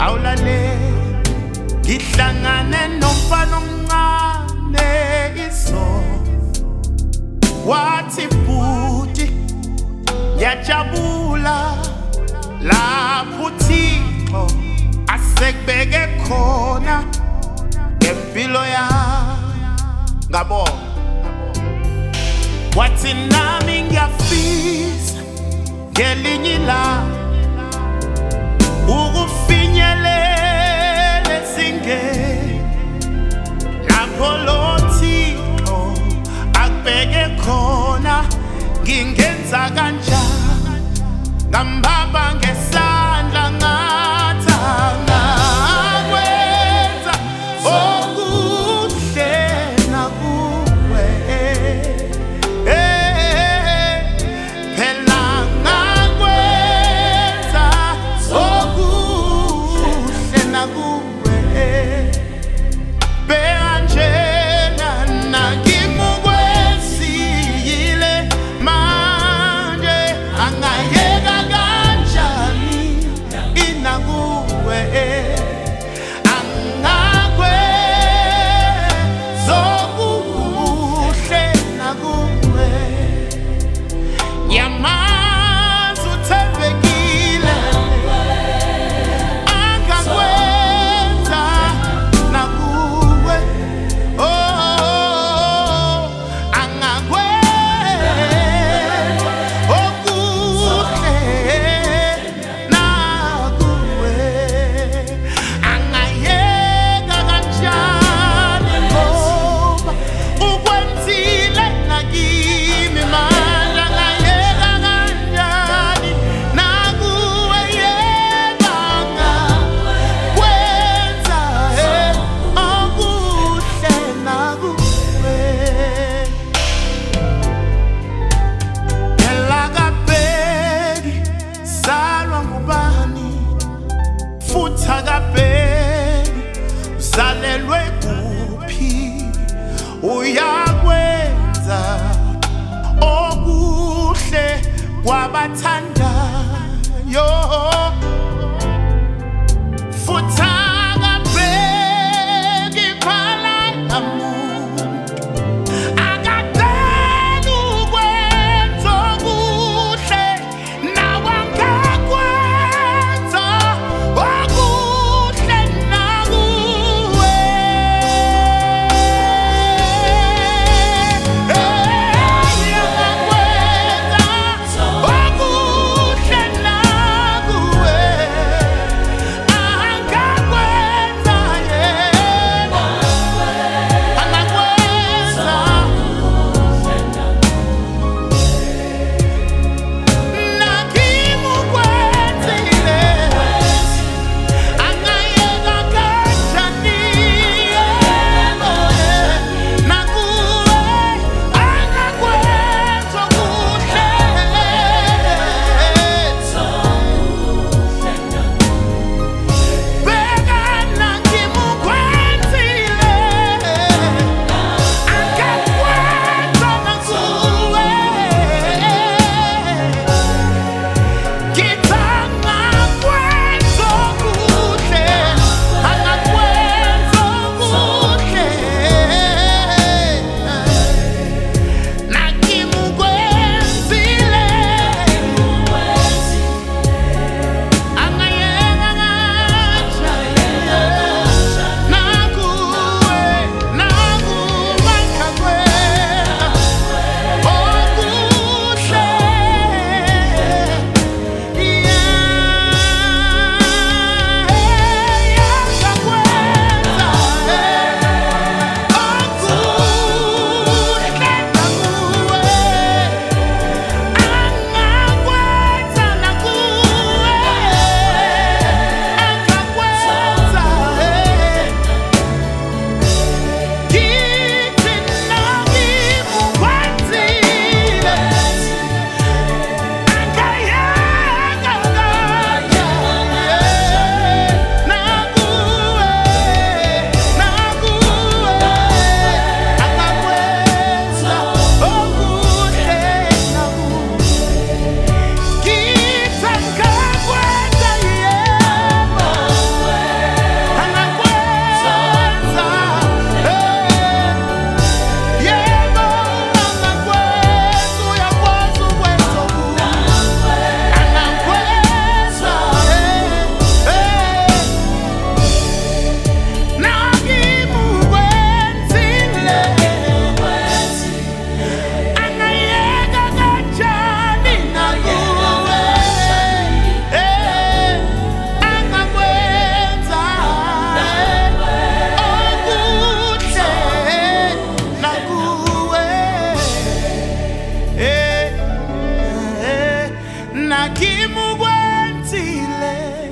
awulale ngihlangane nomfana omncane izolo wathi bhuti ngiyajabula lapho uThixo asekubeke khona ngempilo yami ngabona wathi nami ngiyafisa ngelinye ilanga ukufinyelela ezingeni lapho lo Thixo akubeke khona ngingenza kanjani ngambamba ngesandla ngathi angakwenza okuhle nakuwe phela ngakwenza okuhle nakuwe bekanjena nakimukwesiyile manje angayeka kanjani inakuwe angakwenza okuhle nakuwe yamazi uthembekile angakwenza nakuwe angakwenza okuhle nakuwe angayeka kanjani ngoba ukwenzile nakimi manje angayeka kanjani nakuwe yeba angakwenza okuhle nakuwe phela akabheki salwa ngubani futhi akabheki uzalelwe kuphi uyakwenza okuhle kwabathandayo futhi akabheki phala namuntu akadeli ukwenza okuhle nawe angakwenza okuhle nakuwe angakwenza okuhle nakimi ukwenzile